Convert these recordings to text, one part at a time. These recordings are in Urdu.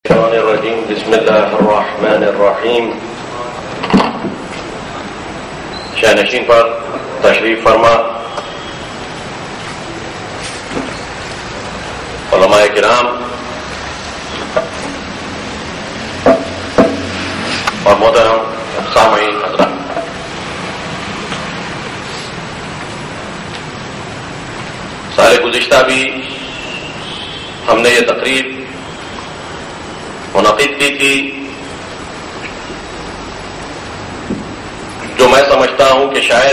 الشیطان الرجیم بسم اللہ الرحمن الرحیم. شاہنشین پر تشریف فرما علماء کرام اور محترم سامعین حضرات، سال گزشتہ بھی ہم نے یہ تقریب منعقد کی تھی جو میں سمجھتا ہوں کہ شاید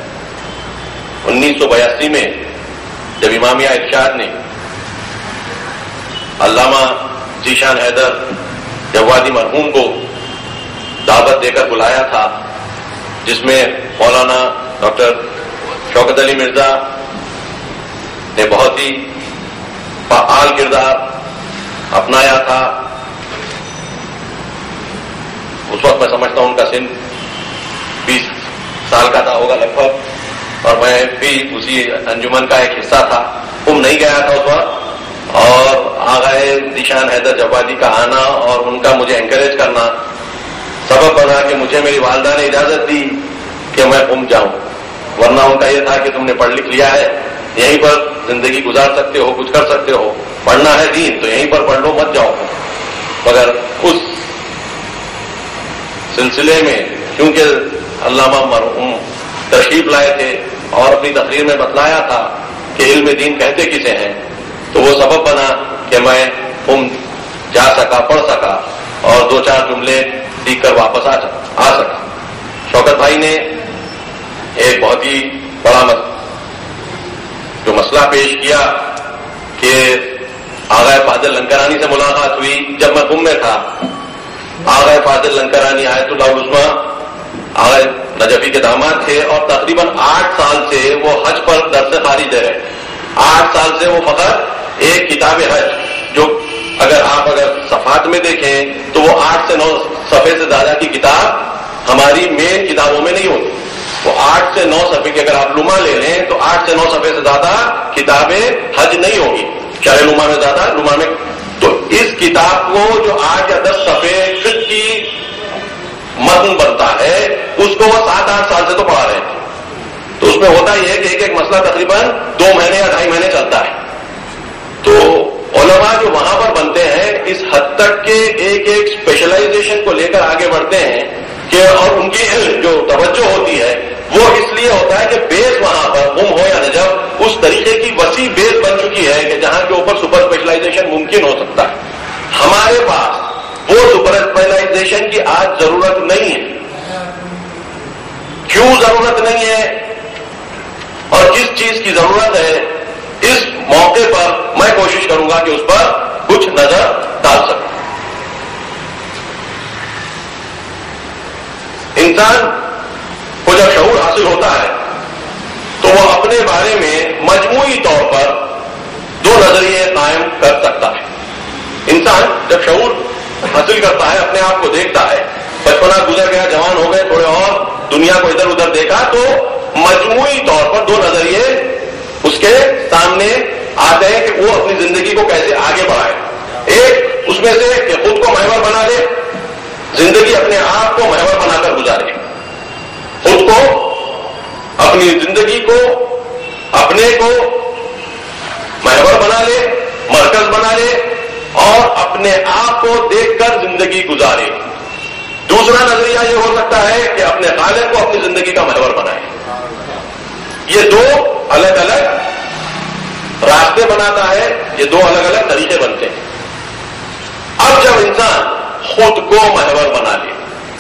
1982 میں جب امامیہ ارشاد نے علامہ ذیشان حیدر جوادی مرحوم کو دعوت دے کر بلایا تھا، جس میں مولانا ڈاکٹر شوکت علی مرزا نے بہت ہی فعال کردار اپنایا تھا. اس وقت میں سمجھتا ہوں ان کا سن 20 سال کا تھا ہوگا لگ بھگ، اور میں بھی اسی انجمن کا ایک حصہ تھا. نہیں گیا تھا اس وقت، اور آغائے ذیشان حیدر جوادی کا آنا اور ان کا مجھے انکریج کرنا سبب بنا کہ مجھے میری والدہ نے اجازت دی کہ میں جاؤں، ورنہ ان کا یہ تھا کہ تم نے پڑھ لکھ لیا ہے، یہیں پر زندگی گزار سکتے ہو، کچھ کر سکتے ہو، پڑھنا ہے دین تو یہیں پر پڑھ لو، مت جاؤ. مگر اس سلسلے میں کیونکہ علامہ مرحوم تشریف لائے تھے اور اپنی تقریر میں بتلایا تھا کہ علم دین کہتے کسے ہیں، تو وہ سبب بنا کہ میں جا سکا، پڑھ سکا اور 2-4 جملے سیکھ کر واپس آ سکا. شوکت بھائی نے ایک بہت ہی بڑا جو مسئلہ پیش کیا کہ آغائے فاضل لنکرانی سے ملاقات ہوئی جب میں میں تھا. آغائے فاضل لنکرانی آیت اللہ العظمیٰ آغائے نجفی کے داماد تھے اور تقریباً 8 سال سے وہ حج پر درس خارج دے رہے. 8 سال سے وہ فقط ایک کتاب حج، جو اگر صفحات میں دیکھیں تو وہ 8 سے 9 صفحے سے زیادہ کی کتاب ہماری مین کتابوں میں نہیں ہوتی. وہ 8 سے 9 صفحے کی اگر آپ لما لے لیں تو 8 سے 9 صفحے سے زیادہ کتابیں حج نہیں ہوگی، چاہے لما میں زیادہ لما میں. تو اس کتاب کو جو 8 یا 10 صفحے فقہ کی متن بنتا ہے اس کو وہ 7-8 سال سے تو پڑھا رہے تھے. تو اس میں ہوتا یہ ہے کہ ایک مسئلہ تقریباً 2 مہینے یا 2.5 مہینے چلتا ہے. تو علماء جو وہاں پر بنتے ہیں اس حد تک کہ ایک اسپیشلائزیشن کو لے کر آگے بڑھتے ہیں کہ اور ان کی جو توجہ ہوتی ہے وہ اس لیے ہوتا ہے کہ بیس وہاں پر ہو یا نجف اس طریقے کی وسیع بیس بن چکی ہے کہ جہاں کے اوپر سپر اسپیشلائزیشن ممکن ہو سکتا ہے. ہمارے پاس وہ سپر اسپیشلائزیشن کی آج ضرورت نہیں ہے. کیوں ضرورت نہیں ہے اور کس چیز کی ضرورت ہے، اس موقع پر میں کوشش کروں گا کہ اس پر کچھ نظر ڈال سکوں. انسان کو جب شعور حاصل ہوتا ہے تو وہ اپنے بارے میں مجموعی طور پر 2 نظریے قائم کر سکتا ہے. انسان جب شعور حاصل کرتا ہے، اپنے آپ کو دیکھتا ہے، بچپنا گزر گیا، جوان ہو گئے، تھوڑے اور دنیا کو ادھر ادھر دیکھا، تو مجموعی طور پر 2 نظریے اس کے سامنے آتے ہیں کہ وہ اپنی زندگی کو کیسے آگے بڑھائے. ایک اس میں سے کہ خود کو محور بنا لے، زندگی اپنے آپ کو محور بنا کر گزارے، خود کو، اپنی زندگی کو، اپنے کو محور بنا لے، مرکز بنا لے اور اپنے آپ کو دیکھ کر زندگی گزارے. دوسرا نظریہ یہ ہو سکتا ہے کہ اپنے خالق کو اپنی زندگی کا محور بنائے. یہ 2 الگ الگ راستے بناتا ہے، یہ 2 الگ الگ طریقے بنتے ہیں. اب جب انسان خود کو محور بنا لے،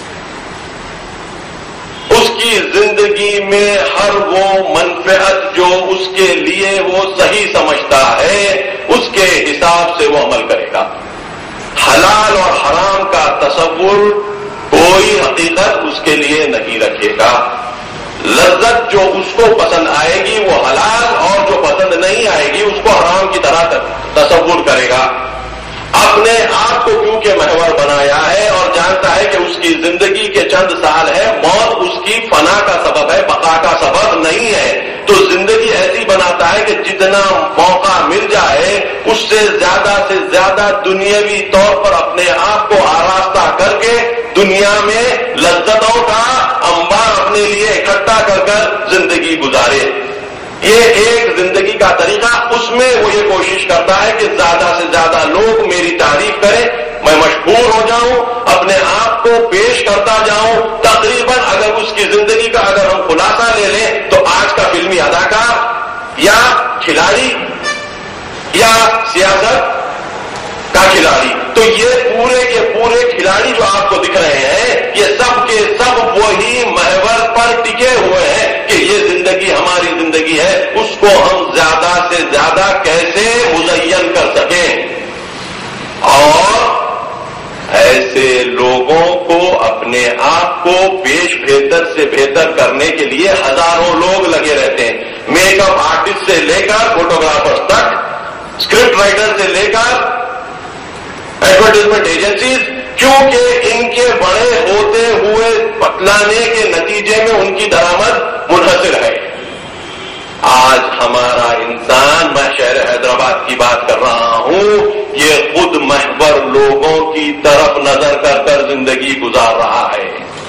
اس کی زندگی میں ہر وہ منفعت جو اس کے لیے وہ صحیح سمجھتا ہے اس کے حساب سے وہ عمل کرے گا. حلال اور حرام کا تصور کوئی حقیقت اس کے لیے نہیں رکھے گا. لذت جو اس کو پسند آئے گی وہ حلال، اور جو پسند نہیں آئے گی اس کو حرام کی طرح تصور کرے گا. اپنے آپ کو کیونکہ محور بنایا ہے اور جانتا ہے کہ اس کی زندگی کے چند سال ہے، موت اس کی فنا کا سبب ہے، بقا کا سبب نہیں ہے، تو زندگی ایسی بناتا ہے کہ جتنا موقع مل جائے اس سے زیادہ دنیاوی طور پر اپنے آپ کو آراستہ کر کے دنیا میں لذتوں کا انبار اپنے لیے اکٹھا کر زندگی گزارے. یہ ایک زندگی کا طریقہ. اس میں وہ یہ کوشش کرتا ہے کہ زیادہ سے زیادہ لوگ میری تعریف کریں, میں مشہور ہو جاؤں, اپنے آپ کو پیش کرتا جاؤں. تقریباً اگر اس کی زندگی کا اگر ہم خلاصہ لے لیں تو آج کا فلمی اداکار یا کھلاڑی یا سیاست کا کھلاڑی, تو یہ پورے کے پورے کھلاڑی جو آپ کو دکھ رہے ہیں یہ سب کے سب وہی محور پر ٹکے ہوئے ہیں کہ یہ زندگی ہماری زندگی ہے, اس کو ہم زیادہ سے زیادہ کیسے مزین کر سکیں. اور ایسے لوگوں کو اپنے آپ کو پیش بہتر سے بہتر کرنے کے لیے ہزاروں لوگ لگے رہتے ہیں. میک اپ آرٹسٹ سے لے کر فوٹوگرافر تک, اسکرپٹ رائٹر سے لے کر ایڈورٹائزمنٹ ایجنسیز, کیونکہ ان کے بڑے ہوتے ہوئے بتلانے کے نتیجے میں ان کی درآمد منحصر ہے. آج ہمارا انسان, میں شہر حیدرآباد کی بات کر رہا ہوں, یہ خود محور لوگوں کی طرف نظر کر زندگی گزار رہا ہے.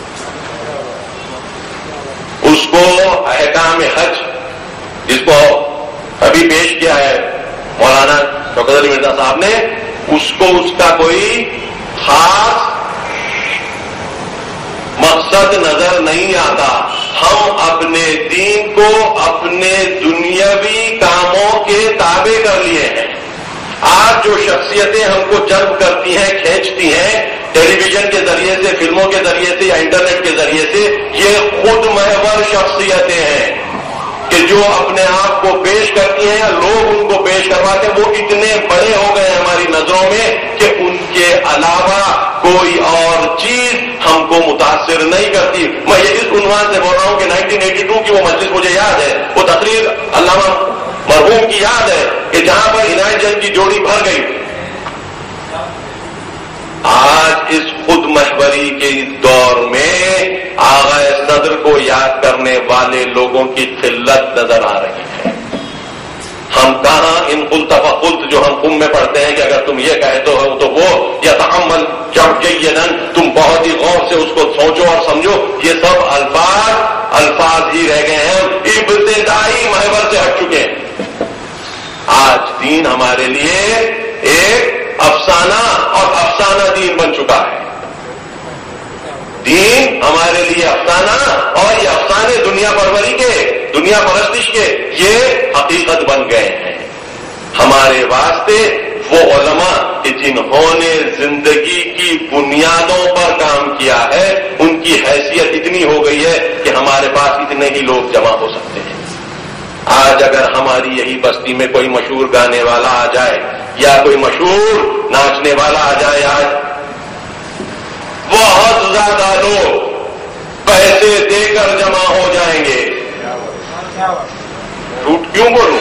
اس کو احکام حج جس کو ابھی پیش کیا ہے مولانا شوکت علی مرزا صاحب نے, اس کو اس کا کوئی خاص مقصد نظر نہیں آتا. ہم اپنے دین کو اپنے دنیاوی کاموں کے تابع کر لیے ہیں. آج جو شخصیتیں ہم کو جذب کرتی ہیں, کھینچتی ہیں, ٹیلی ویژن کے ذریعے سے, فلموں کے ذریعے سے یا انٹرنیٹ کے ذریعے سے, یہ خود محور شخصیتیں ہیں کہ جو اپنے آپ کو پیش کرتی ہیں یا لوگ ان کو پیش کرواتے ہیں, وہ اتنے بڑے ہو گئے ہیں ہماری نظروں میں کہ ان کے علاوہ کوئی اور چیز ہم کو متاثر نہیں کرتی. میں یہ اس عنوان سے بول رہا ہوں کہ 1982 کی وہ مجلس مجھے یاد ہے, وہ تقریر علامہ مرحوم کی یاد ہے کہ جہاں پر عنایت جن کی جوڑی بھر گئی. آج اس خود محوری کے اس دور میں آغا صدر کو یاد کرنے والے لوگوں کی قلت نظر آ رہی ہے. ہم کہاں ان قلت فقلت جو ہم قم میں پڑھتے ہیں کہ اگر تم یہ کہتے ہو تو وہ یتعمل جیداً, تم بہت ہی غور سے اس کو سوچو اور سمجھو, یہ سب الفاظ ہی رہ گئے ہیں, ابتدائی محور سے ہٹ چکے ہیں. آج دین ہمارے لیے ایک افسانہ اور افسانہ دین بن چکا ہے. دین ہمارے لیے افسانہ اور یہ افسانے دنیا پروری کے, دنیا پرستش کے, یہ حقیقت بن گئے ہیں. ہمارے واسطے وہ علماء کہ جنہوں نے زندگی کی بنیادوں پر کام کیا ہے, ان کی حیثیت اتنی ہو گئی ہے کہ ہمارے پاس اتنے ہی لوگ جمع ہو سکتے ہیں. آج اگر ہماری یہی بستی میں کوئی مشہور گانے والا آ جائے یا کوئی مشہور ناچنے والا آ جائے, آج بہت زیادہ لوگ پیسے دے کر جمع ہو جائیں گے. جھوٹ کیوں بولوں؟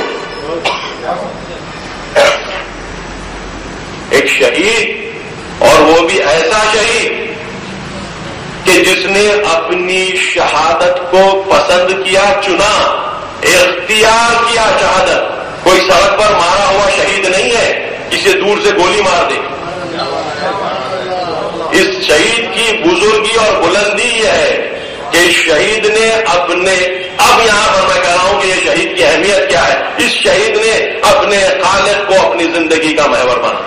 ایک شہید, اور وہ بھی ایسا شہید کہ جس نے اپنی شہادت کو پسند کیا, چنا, اختیار کیا شہادت. کوئی سڑک پر مارا ہوا شہید نہیں ہے, اسے دور سے گولی مار دے. اس شہید کی بزرگی اور بلندی یہ ہے کہ اس شہید نے اپنے, اب یہاں پر میں کہہ رہا ہوں کہ یہ شہید کی اہمیت کیا ہے, اس شہید نے اپنے خالق کو اپنی زندگی کا محور بنا.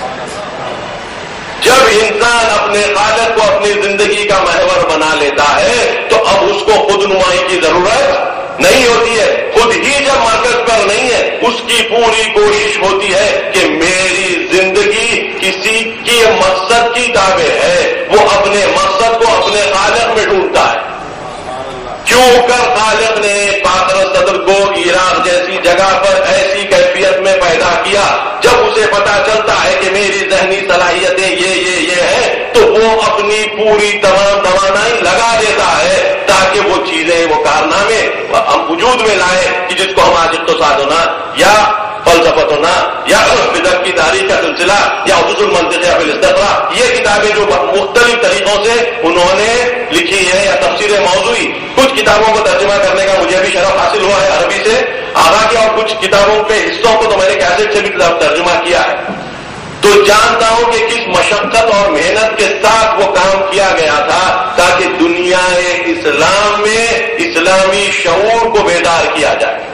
جب انسان اپنے خالق کو اپنی زندگی کا محور بنا لیتا ہے تو اب اس کو خود نمائی کی ضرورت نہیں ہوتی ہے. خود ہی جب مرکز پر نہیں ہے, اس کی پوری کوشش ہوتی ہے کہ میری زندگی کسی کی مقصد کی تابع ہے, وہ اپنے مقصد کو اپنے خالق میں ڈھونڈتا ہے. کیوں کر خالق نے پاکر صدر کو عراق جیسی جگہ پر ایسی کیفیت میں پیدا کیا, جب اسے پتا چلتا ہے کہ میری ذہنی صلاحیتیں یہ ہیں, تو وہ اپنی پوری تمام توانائی لگا دیتا ہے تاکہ وہ چیزیں, وہ کارنامے ہم وجود میں لائیں کہ جس کو ہم آج اقتصاد ہونا یا فلسفت ہونا یا بدعت کی تاریخ کا سلسلہ یا حدوث المنطق یا فلسفہ, یہ کتابیں جو مختلف طریقوں سے انہوں نے لکھی ہیں, یا تفسیر موضوعی, کچھ کتابوں کو ترجمہ کرنے کا مجھے بھی شرف حاصل ہوا ہے عربی سے, آغا کے اور کچھ کتابوں کے حصوں کو تو میں نے کیسٹ سے بھی ترجمہ کیا ہے، تو جانتا ہوں کہ کس مشقت اور محنت کے ساتھ وہ کام کیا گیا تھا تاکہ دنیا اسلام میں اسلامی شعور کو بیدار کیا جائے۔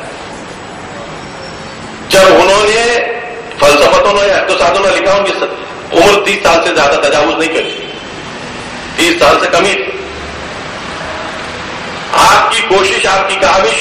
جب انہوں نے فلسفتوں نے اقتصادوں نے لکھا، ان کی عمر 30 سال سے زیادہ تجاوز نہیں کری، 30 سال سے کمی تھی۔ آپ کی کوشش، آپ کی کاوش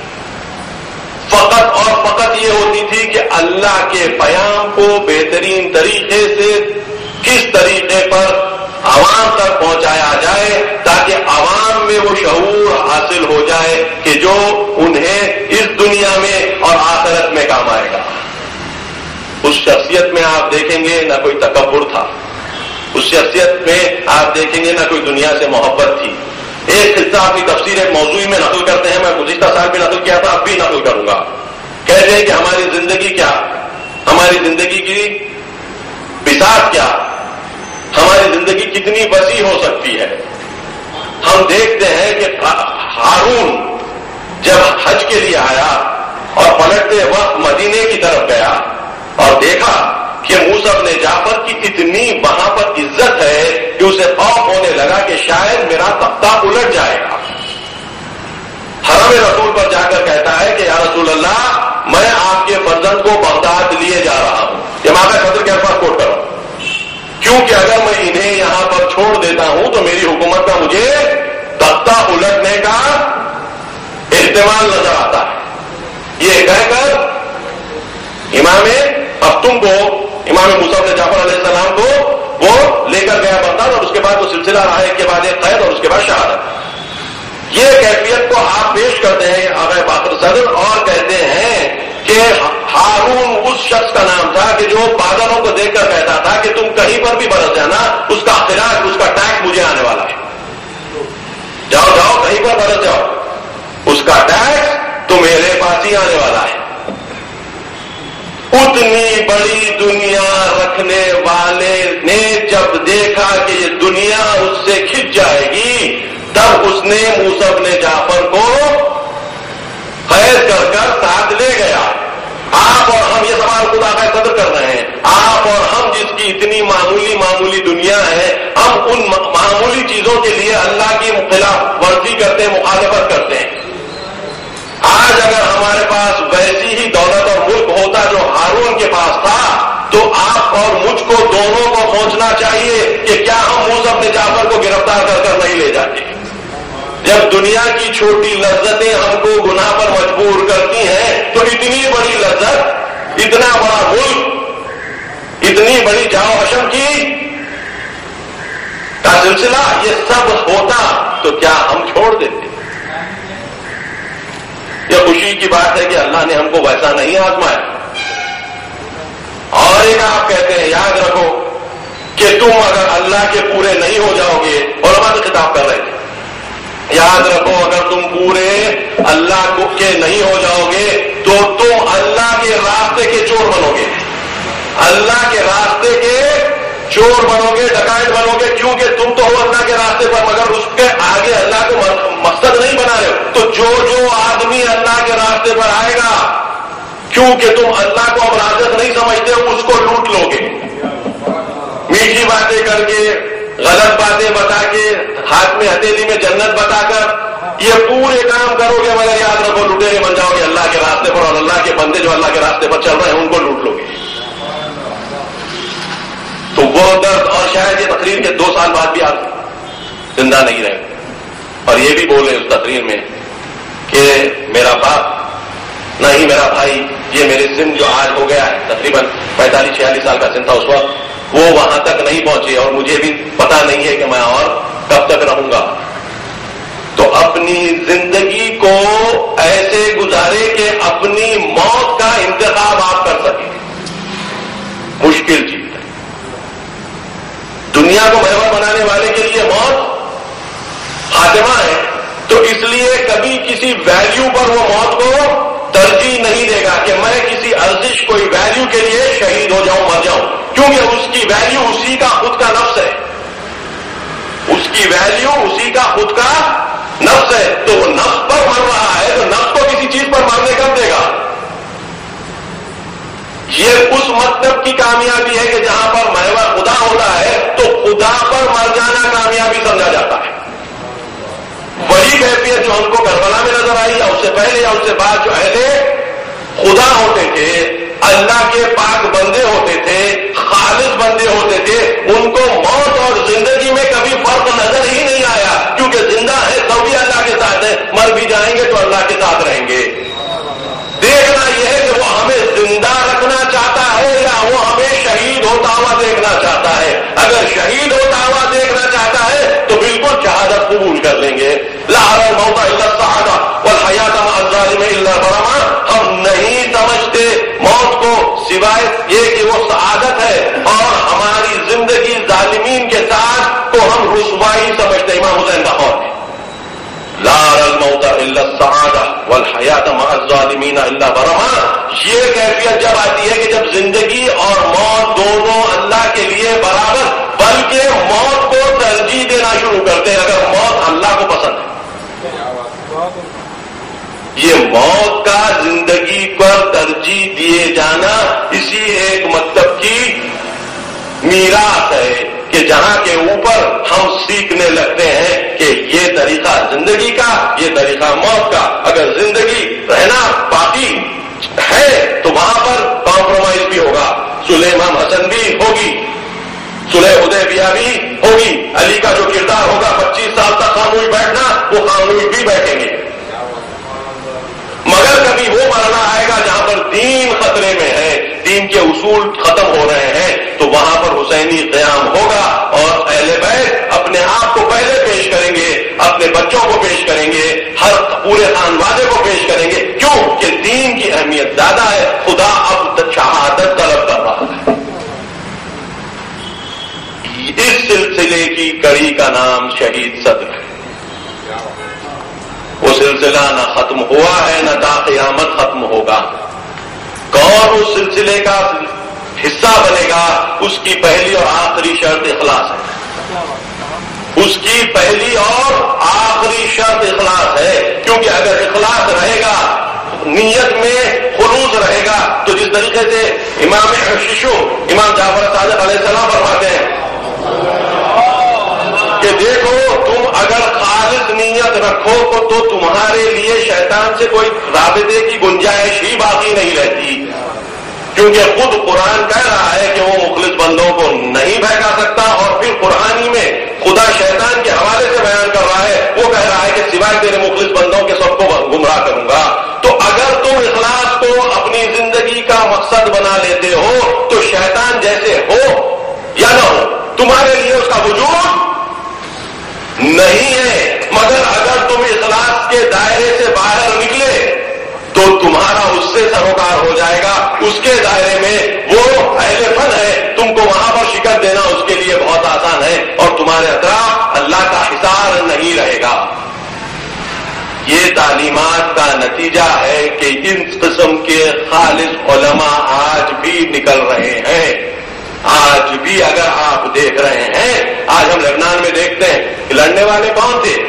فقط اور فقط یہ ہوتی تھی کہ اللہ کے پیام کو بہترین طریقے سے کس طریقے پر عوام تک پہنچایا جائے تاکہ عوام میں وہ شعور حاصل ہو جائے کہ جو انہیں اس دنیا میں اور آخرت میں کام آئے گا۔ اس شخصیت میں آپ دیکھیں گے نہ کوئی تکبر تھا، اس شخصیت میں آپ دیکھیں گے نہ کوئی دنیا سے محبت تھی۔ ایک قصہ اپنی تفسیر ایک موضوع میں نقل کرتے ہیں، میں گزشتہ سال بھی نقل کیا تھا، اب بھی نقل کروں گا۔ کہتے ہیں کہ ہماری زندگی کیا، ہماری زندگی کی بساط کیا، ہماری زندگی کتنی وسیع ہو سکتی ہے۔ ہم دیکھتے ہیں کہ ہارون جب حج کے لیے آیا اور پلٹتے وقت مدینے کی طرف گیا اور دیکھا کہ موسیٰ بن جعفر کی اتنی وہاں پر عزت ہے کہ اسے خوف ہونے لگا کہ شاید میرا تختہ الٹ جائے گا۔ حرم رسول پر جا کر کہتا ہے کہ یا رسول اللہ، میں آپ کے فرزند کو بغداد لیے جا رہا ہوں۔ یہ ماں صدر کے الفاظ کوٹ کروں، کیونکہ اگر میں انہیں یہاں پر چھوڑ دیتا ہوں تو میری حکومت کا مجھے تختہ الٹنے کا احتمال نظر آتا ہے۔ یہ کہہ کر امام موسیٰ بن جعفر علیہ السلام کو وہ لے کر گیا بغداد، اور اس کے بعد وہ سلسلہ رہا، ایک کے بعد ایک قید اور اس کے بعد شہادت۔ یہ کیفیت کو آپ پیش کرتے ہیں آقا باقر صدر اور کہتے ہیں کہ ہارون اس شخص کا نام تھا کہ جو بادلوں کو دیکھ کر کہتا تھا کہ تم کہیں پر بھی برس جانا، اس کا خراج، اس کا ٹیکس مجھے آنے والا ہے۔ جاؤ جاؤ کہیں پر برس جاؤ، اس کا ٹیکس تو میرے پاس ہی آنے والا ہے۔ اتنی بڑی دنیا رکھنے والے نے جب دیکھا کہ یہ دنیا اس سے کھنچ جائے گی، تب اس نے موسیٰ بن جعفر کو قید کر ساتھ لے گیا۔ آپ اور ہم، یہ سوال خدا کا صدر کر رہے ہیں، آپ اور ہم جس کی اتنی معمولی دنیا ہے، ہم ان معمولی چیزوں کے لیے اللہ کی خلاف ورزی کرتے ہیں، مخالفت کرتے ہیں۔ آج اگر ہمارے پاس ویسی ہی دولت اور ملک ہوتا جو ہارون کے پاس تھا، تو آپ اور مجھ کو دونوں کو سوچنا چاہیے کہ کیا ہم موسیٰ بن جعفر کو گرفتار کر نہیں لے جاتے۔ جب دنیا کی چھوٹی لذتیں ہم کو گناہ پر مجبور کرتی ہیں، تو اتنی بڑی لذت، اتنا بڑا ملک، اتنی بڑی جاؤ حشم کی کا سلسلہ یہ سب ہوتا تو کیا ہم چھوڑ دیتے؟ یہ خوشی کی بات ہے کہ اللہ نے ہم کو ویسا نہیں آزمایا۔ اور ایک آپ کہتے ہیں، یاد رکھو کہ تم اگر اللہ کے پورے نہیں ہو جاؤ گے، علماء سے خطاب کر رہے تھے، یاد رکھو اگر تم پورے اللہ کے نہیں ہو جاؤ گے تو تم اللہ کے راستے کے چور بنو گے، اللہ کے راستے کے چور بنو گے، ڈکیت بنو گے، کیونکہ تم تو ہو اللہ کے راستے پر مگر اس کے آگے اللہ کو مقصد نہیں بنا رہے ہو۔ تو جو آدمی اللہ کے راستے پر آئے گا، کیونکہ تم اللہ کو اب رازق نہیں سمجھتے ہو، اس کو لوٹ لو گے، میٹھی باتیں کر کے، غلط باتیں بتا کے، ہاتھ میں ہتھیلی میں جنت بتا کر یہ پورے کام کرو گے، مگر یاد رکھو لٹیرے بن جاؤ گے اللہ کے راستے پر، اور اللہ کے بندے جو اللہ کے راستے پر چل رہے ہیں ان کو لوٹ لو گے۔ تو وہ درد، اور شاید یہ تقریر کے 2 سال بعد بھی آپ زندہ نہیں رہے، اور یہ بھی بولے اس تقریر میں کہ میرا باپ نہ ہی میرا بھائی، یہ میرے سن جو آج ہو گیا ہے تقریباً 45-46 سال کا سن تھا اس وقت، وہ وہاں تک نہیں پہنچے، اور مجھے بھی پتا نہیں ہے کہ میں اور کب تک رہوں گا۔ تو اپنی زندگی کو ایسے گزارے کہ اپنی موت کا انتخاب آپ کر سکیں، مشکل چیز ہے۔ دنیا کو محور بنانے والے کے لیے موت خاتمہ ہے، تو اس لیے کبھی کسی ویلیو پر وہ موت کو ترجیح نہیں دے گا کہ میں کسی ارزش، کوئی ویلیو کے لیے شہید ہو جاؤں، مر جاؤں، کیونکہ اس کی ویلیو اسی کا خود کا نفس ہے، اس کی ویلیو اسی کا خود کا نفس ہے۔ تو وہ نفس پر مر رہا ہے تو نفس کو کسی چیز پر مرنے کب دے گا؟ یہ اس مطلب کی کامیابی ہے کہ جہاں پر محور خدا ہوتا ہے تو خدا پر مر جانا کامیابی سمجھا جاتا ہے. وہی کیفیت جو ہم کو کربلا میں نظر آئی یا اس سے پہلے یا اس سے بعد جو اہل خدا ہوتے تھے، اللہ کے پاک بندے ہوتے تھے، خالص بندے ہوتے تھے، ان کو موت اور زندگی میں کبھی فرق نظر ہی نہیں آیا، کیونکہ زندہ ہے تو بھی اللہ کے ساتھ ہے، مر بھی جائیں گے تو اللہ کے ساتھ رہیں گے. دیکھنا یہ ہے کہ وہ ہمیں زندہ رکھنا چاہتا ہے یا وہ ہمیں شہید ہوتا ہوا دیکھنا چاہتا ہے. اگر شہید ہوتا ہوا دیکھنا چاہتا ہے تو بالکل شہادت قبول کر لیں گے. لا ارى الموت الا السعادة والحیات مع الظالم الا برما. ہم نہیں سمجھتے موت کو سوائے یہ کہ وہ سعادت ہے، اور ہماری زندگی ظالمین کے ساتھ کو ہم رسوائی سمجھتے. امام حسین کا قول ہے لا ارى الموت الا السعادة والحیات مع الظالمین الا برما. یہ کیفیت جب آتی ہے کہ جب زندگی اور موت دونوں اللہ کے لیے برابر، بلکہ موت کو ترجیح دینا شروع کرتے ہیں اگر موت اللہ کو پسند ہے. یہ موت کا زندگی پر ترجیح دیے جانا اسی ایک مطلب کی میراث ہے کہ جہاں کے اوپر ہم سیکھنے لگتے ہیں کہ یہ طریقہ زندگی کا، یہ طریقہ موت کا. اگر زندگی رہنا باقی ہے تو وہاں پر کمپرومائز بھی ہوگا، صلح امام حسن بھی ہوگی، صلح حدیبیہ بھی ہوگی. علی کا جو کردار ہوگا 25 سال تک خاموش بیٹھنا، وہ خاموش بھی بیٹھیں گے. مگر کبھی وہ مرحلہ آئے گا جہاں پر دین خطرے میں ہے، دین کے اصول ختم ہو رہے ہیں، تو وہاں پر حسینی قیام ہوگا اور اہل بیت اپنے آپ کو پہلے پیش کریں گے، اپنے بچوں کو پیش کریں گے، ہر پورے خانوادے کو پیش کریں گے. کیوں کہ دین کی اہمیت زیادہ ہے. خدا اب شہادت طلب کر رہا ہے. اس سلسلے کی کڑی کا نام شہید صدر ہے. وہ سلسلہ نہ ختم ہوا ہے نہ تا قیامت ختم ہوگا. کون اس سلسلے کا حصہ بنے گا؟ اس کی پہلی اور آخری شرط اخلاص ہے. اس کی پہلی اور آخری شرط اخلاص ہے. کیونکہ اگر اخلاص رہے گا، نیت میں خلوص رہے گا، تو جس طریقے سے امام ششو امام جعفر صادق علیہ السلام فرماتے ہیں کہ دیکھو تم اگر خالص نیت رکھو تو تمہارے لیے شیطان سے کوئی رابطے کی گنجائش ہی باقی نہیں رہتی. کیونکہ خود قرآن کہہ رہا ہے کہ وہ مخلص بندوں کو نہیں بہکا سکتا، اور پھر قرآن ہی میں خدا شیطان کے حوالے سے بیان کر رہا ہے، وہ کہہ رہا ہے کہ سوائے تیرے مخلص بندوں کے سب کو گمراہ کروں گا. تو اگر تم اخلاص کو اپنی زندگی کا مقصد بنا لیتے ہو تو شیطان جیسے ہو یا نہ ہو تمہارے لیے اس کا وجود نہیں ہے. مگر اگر تم اخلاص کے دائرے سے باہر نکلے تو تمہارا اس سے سروکار ہو جائے گا. اس کے دائرے میں وہ اہل فن ہے، تم کو وہاں پر شکست دینا اس کے لیے بہت آسان ہے، اور تمہارے اطراف اللہ کا حصار نہیں رہے گا. یہ تعلیمات کا نتیجہ ہے کہ اس قسم کے خالص علماء آج بھی نکل رہے ہیں. آج بھی اگر آپ دیکھ رہے ہیں، آج ہم لبنان میں دیکھتے ہیں کہ لڑنے والے کون تھے؟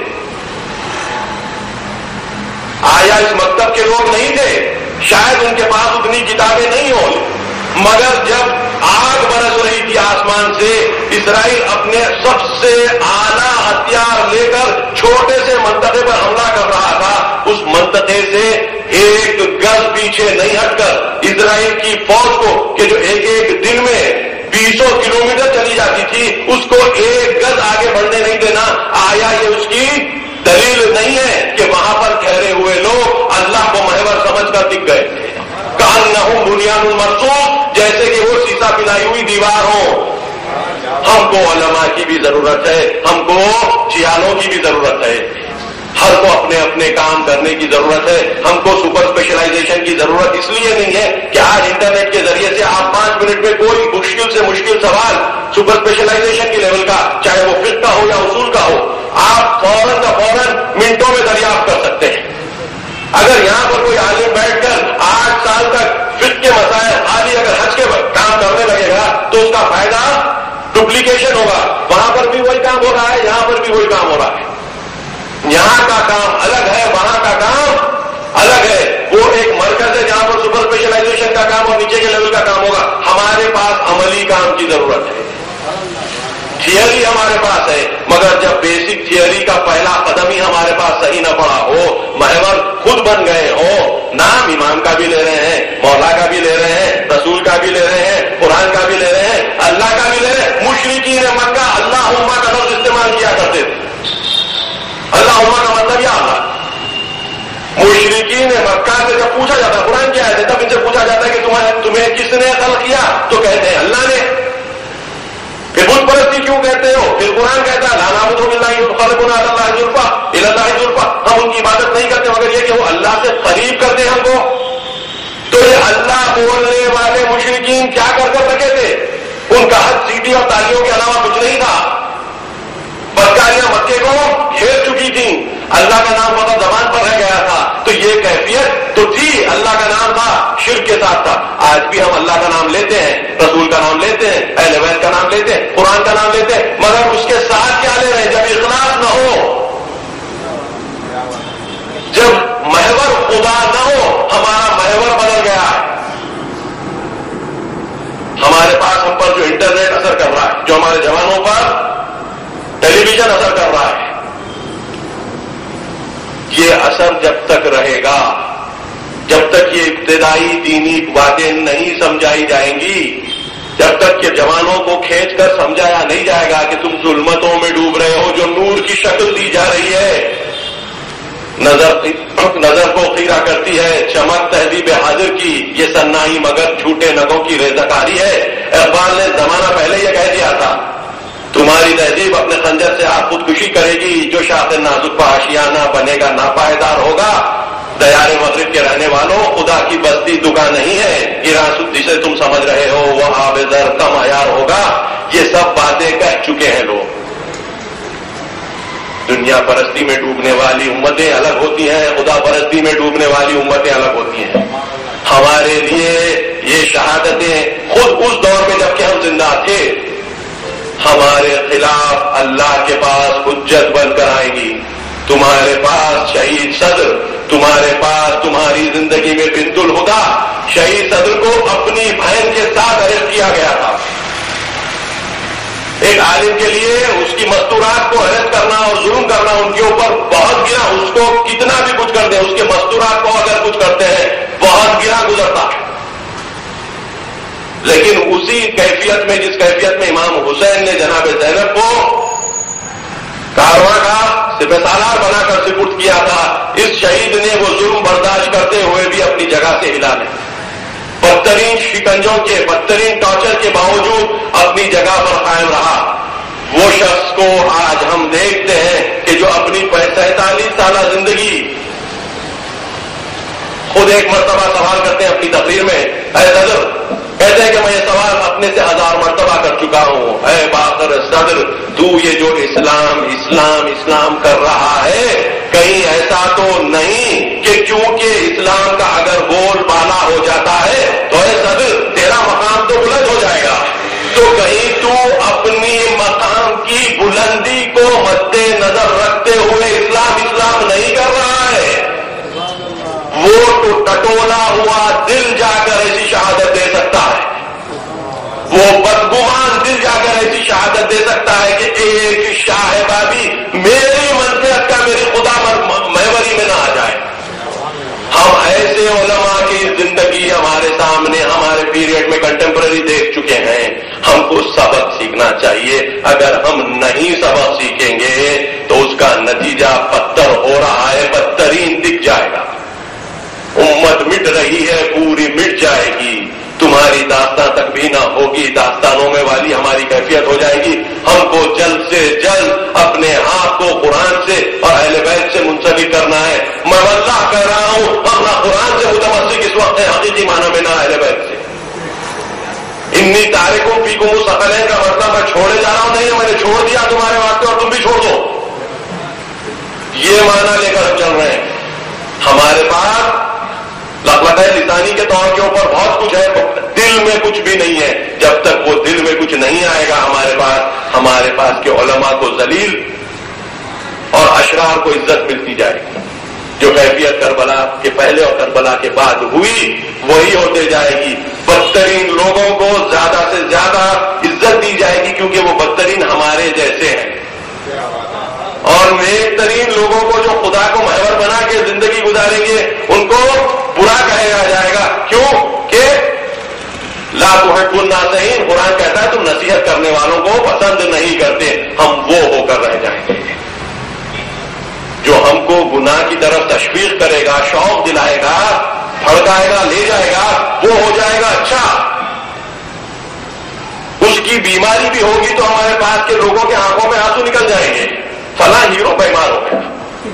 آیا اس مکتب کے لوگ نہیں تھے؟ شاید ان کے پاس اتنی کتابیں نہیں ہوں، مگر جب آگ برس رہی تھی آسمان سے، اسرائیل اپنے سب سے اعلیٰ ہتھیار لے کر چھوٹے سے منطقے پر حملہ کر رہا تھا. اس منطقے سے ایک گز پیچھے نہیں ہٹ کر اسرائیل کی فوج کو، کہ جو ایک ایک دن میں 200 کلومیٹر چلی جاتی تھی، اس کو ایک گز آگے بڑھنے نہیں دینا. آیا یہ اس کی دلیل نہیں ہے کہ وہاں پر ٹھہرے ہوئے لوگ اللہ کو محور سمجھ کر دکھ گئے تھے؟ کأنہم بنیان مرصوص، جیسے کہ وہ سیسا پلائی ہوئی دیوار ہو. ہم کو علماء کی بھی ضرورت ہے، ہم کو چیالوں کی بھی ضرورت ہے، ہر کو اپنے اپنے کام کرنے کی ضرورت ہے. ہم کو سپر اسپیشلائزیشن کی ضرورت اس لیے نہیں ہے کہ آج انٹرنیٹ کے ذریعے سے آپ 5 منٹ میں کوئی مشکل سے مشکل سوال سپر اسپیشلائزیشن کے لیول کا، چاہے وہ فقہ کا ہو یا اصول کا ہو، آپ فوراً کا فوراً منٹوں میں دریافت کر سکتے ہیں. اگر یہاں پر کوئی عالم بیٹھ کر 8 سال تک فقہ کے مسائل خالی اگر حج کے کام کرنے لگے گا تو اس کا فائدہ ڈپلیکیشن ہوگا. وہاں پر بھی وہی کام ہو رہا ہے، یہاں پر بھی وہی کام ہو رہا ہے. یہاں کا کام الگ ہے، وہاں کا کام الگ ہے. وہ ایک مرکز ہے جہاں پر سپر اسپیشلائزیشن کا کام اور نیچے کے لیول کا کام ہوگا. ہمارے پاس عملی کام کی ضرورت ہے. تھیوری ہمارے پاس ہے مگر جب بیسک تھیوری کا پہلا قدم ہی ہمارے پاس صحیح نہ پڑا ہو, محور خود بن گئے ہو, نام امام کا بھی لے رہے ہیں, مولا کا بھی لے رہے ہیں, رسول کا بھی لے رہے ہیں, قرآن کا بھی لے رہے ہیں, اللہ کا بھی لے رہے ہیں. مشرکین مکہ اللہم کا لفظ استعمال کیا کرتے تھے. اللہم کا مطلب یہ آتا. مشرکین مکہ سے جب پوچھا جاتا ہے قرآن کیا ہے تب ان سے پوچھا جاتا ہے کہ تمہیں کس نے خلق کیا, تو کہتے ہیں اللہ نے. پھر بت پرستی کیوں کہتے ہو؟ پھر قرآن کہتا ہے لا نعبد الا اللہ خلقنا اللہ زلفا الی اللہ زلفا, ہم ان کی عبادت نہیں کرتے مگر یہ کہ وہ اللہ سے قریب کرتے ہیں ہم کو. تو یہ اللہ بولنے والے مشرکین کیا کر سکے تھے؟ ان کا حد سیٹی اور تالیوں کے علاوہ کچھ نہیں تھا. بدکاریاں مکے کو گھیر چکی تھیں, اللہ کا نام فقط زبان پر رہ گیا تھا. تو یہ کیفیت تو تھی, اللہ کا نام تھا, شرک کے ساتھ تھا. آج بھی ہم اللہ کا نام لیتے ہیں, رسول کا نام لیتے ہیں, اہل بیت کا نام لیتے ہیں, قرآن کا نام لیتے ہیں, مگر اس کے ساتھ کیا لے رہے ہیں؟ جب اخلاص نہ ہو, جب محور خدا نہ ہو, ہمارا محور بدل گیا ہے. ہمارے پاس ہم پر جو انٹرنیٹ اثر کر رہا ہے, جو ہمارے جوانوں پر ٹیلی ویژن اثر کر رہا ہے, یہ اثر جب تک رہے گا, جب تک یہ ابتدائی دینی باتیں نہیں سمجھائی جائیں گی, جب تک کہ جوانوں کو کھینچ کر سمجھایا نہیں جائے گا کہ تم ظلمتوں میں ڈوب رہے ہو, جو نور کی شکل دی جا رہی ہے, نظر کو خیرہ کرتی ہے, چمک تہذیب حاضر کی, یہ سنائی مگر جھوٹے نگوں کی ریزکاری ہے. اقبال نے زمانہ پہلے یہ کہہ دیا تھا, تمہاری تہذیب اپنے خنجر سے آپ خودکشی کرے گی, جو شاخ نازک پہ آشیانہ بنے گا ناپائیدار ہوگا. دیار مغرب کے رہنے والوں, خدا کی بستی دکان نہیں ہے, ایران جسے تم سمجھ رہے ہو وہ آب زر کم عیار ہوگا. یہ سب باتیں کہہ چکے ہیں لوگ. دنیا پرستی میں ڈوبنے والی امتیں الگ ہوتی ہیں, خدا پرستی میں ڈوبنے والی امتیں الگ ہوتی ہیں. ہمارے لیے یہ شہادتیں خود اس دور میں جبکہ ہم زندہ تھے, ہمارے خلاف اللہ کے پاس حجت بن کر آئیں گی. تمہارے پاس شہید صدر, تمہارے پاس تمہاری زندگی میں بنت الہدیٰ, شہید صدر کو اپنی بہن کے ساتھ اریسٹ کیا گیا تھا. ایک عالم کے لیے اس کی مستورات کو اریسٹ کرنا اور ظلم کرنا ان کے اوپر بہت گرا, اس کو کتنا بھی کچھ کر دیں, اس کے مستورات کو اگر کچھ کرتے ہیں بہت گرا گزرتا ہے. لیکن اسی کیفیت میں, جس کیفیت میں امام حسین نے جناب زینب کو کارواں کا سپہ سالار بنا کر سپرد کیا تھا, اس شہید نے وہ ظلم برداشت کرتے ہوئے بھی اپنی جگہ سے ہلا نہیں. بدترین شکنجوں کے, بدترین ٹارچر کے باوجود اپنی جگہ پر قائم رہا. وہ شخص کو آج ہم دیکھتے ہیں کہ جو اپنی 47 سالہ زندگی, خود ایک مرتبہ سوال کرتے ہیں اپنی تقریر میں, اے صدر, کہتے ہیں کہ میں یہ سوال اپنے سے 1000 مرتبہ کر چکا ہوں, اے باقر صدر, تو یہ جو اسلام اسلام اسلام کر رہا ہے, کہیں ایسا تو نہیں کہ کیونکہ اسلام کا اگر بول بالا ہو جاتا ہے تو اے صدر تیرا مقام تو بلند ہو جائے گا, تو کہیں تو اپنی مقام کی بلندی کو مد نظر رکھتے ہوئے اسلام اسلام نہیں کر رہا ہے. وہ تو ٹٹولا ہوا دل جا کر ایسی شہادت دے سکتا ہے, وہ بدگمان دل جا کر ایسی شہادت دے سکتا ہے کہ ایک شاہبہ بھی میری منفعت کا میری خدا محوری میں نہ آ جائے. ہم ایسے علماء کی زندگی ہمارے سامنے ہمارے پیریڈ میں کنٹمپرری دیکھ چکے ہیں. ہم کو سبق سیکھنا چاہیے. اگر ہم نہیں سبق سیکھیں گے تو اس کا نتیجہ بدتر ہو رہا ہے, بدترین دکھ جائے گا. امت مٹ رہی ہے, پوری مٹ جائے گی. تمہاری داستان تک بھی نہ ہوگی, داستانوں میں والی ہماری کیفیت ہو جائے گی. ہم کو جلد سے جلد اپنے آپ کو قرآن سے اور اہل بیت سے منسلک کرنا ہے. میں واللہ کہہ رہا ہوں, ہم نہ قرآن سے متمسک اس وقت ہے حقیقی معنی میں, نہ اہل بیت سے. انی تارکم فیکم ثقلین کا مطلب میں چھوڑے جا رہا ہوں نہیں, میں نے چھوڑ دیا تمہارے واسطے اور تم بھی چھوڑ دو, یہ معنی لے کر ہم چل رہے ہیں. ہمارے پاس لفظ لسانی کے طور کے اوپر بہت کچھ ہے, دل میں کچھ بھی نہیں ہے. جب تک وہ دل میں کچھ نہیں آئے گا ہمارے پاس کے علماء کو ذلیل اور اشرار کو عزت ملتی جائے گی. جو کیفیت کربلا کے پہلے اور کربلا کے بعد ہوئی وہی ہوتے جائے گی. بدترین لوگوں کو زیادہ سے زیادہ عزت دی جائے گی کیونکہ وہ بدترین ہمارے جیسے ہیں, اور نیک ترین لوگوں کو جو خدا کو محور بنا کے زندگی گزاریں گے ان کو برا کہا جائے گا. کیوں کہ لا تحب الناصحین, قرآن کہتا ہے تم نصیحت کرنے والوں کو پسند نہیں کرتے. ہم وہ ہو کر رہ جائیں گے جو ہم کو گناہ کی طرف تشویق کرے گا, شوق دلائے گا, بھڑکائے گا, لے جائے گا, وہ ہو جائے گا اچھا. اس کی بیماری بھی ہوگی تو ہمارے پاس کے لوگوں کے آنکھوں میں آنسو نکل جائیں گے, فلاں ہیرو بیمار ہو گیا.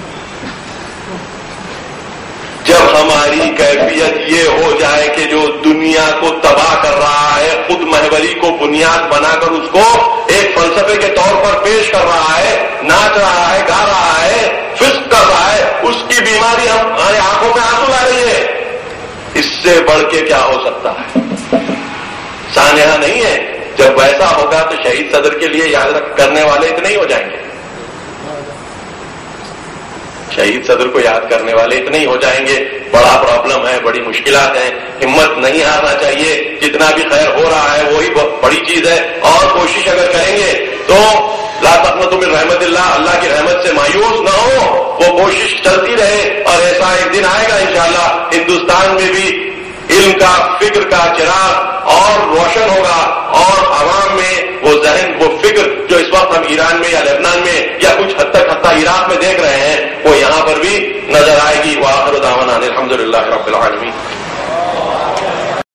جب ہماری کیفیت یہ ہو جائے کہ جو دنیا کو تباہ کر رہا ہے خود محوری کو بنیاد بنا کر اس کو ایک فلسفے کے طور پر پیش کر رہا ہے, ناچ رہا ہے, گا رہا ہے, فسق کر رہا ہے, اس کی بیماری ہمارے آنکھوں میں آنسو لا رہی ہے, اس سے بڑھ کے کیا ہو سکتا ہے؟ سانحہ نہیں ہے. جب ویسا ہوگا تو شہید صدر کے لیے یاد کرنے والے اتنے ہی ہو جائیں گے, شہید صدر کو یاد کرنے والے اتنے ہی ہو جائیں گے. بڑا پرابلم ہے, بڑی مشکلات ہیں, ہمت نہیں ہارنا چاہیے. جتنا بھی خیر ہو رہا ہے وہی بڑی چیز ہے, اور کوشش اگر کریں گے تو لا تقنطوا من رحمت اللہ, اللہ کی رحمت سے مایوس نہ ہو, وہ کوشش چلتی رہے, اور ایسا ایک دن آئے گا انشاءاللہ ہندوستان میں بھی علم کا, فکر کا چراغ اور روشن ہوگا, اور عوام میں وہ ذہن, وہ فکر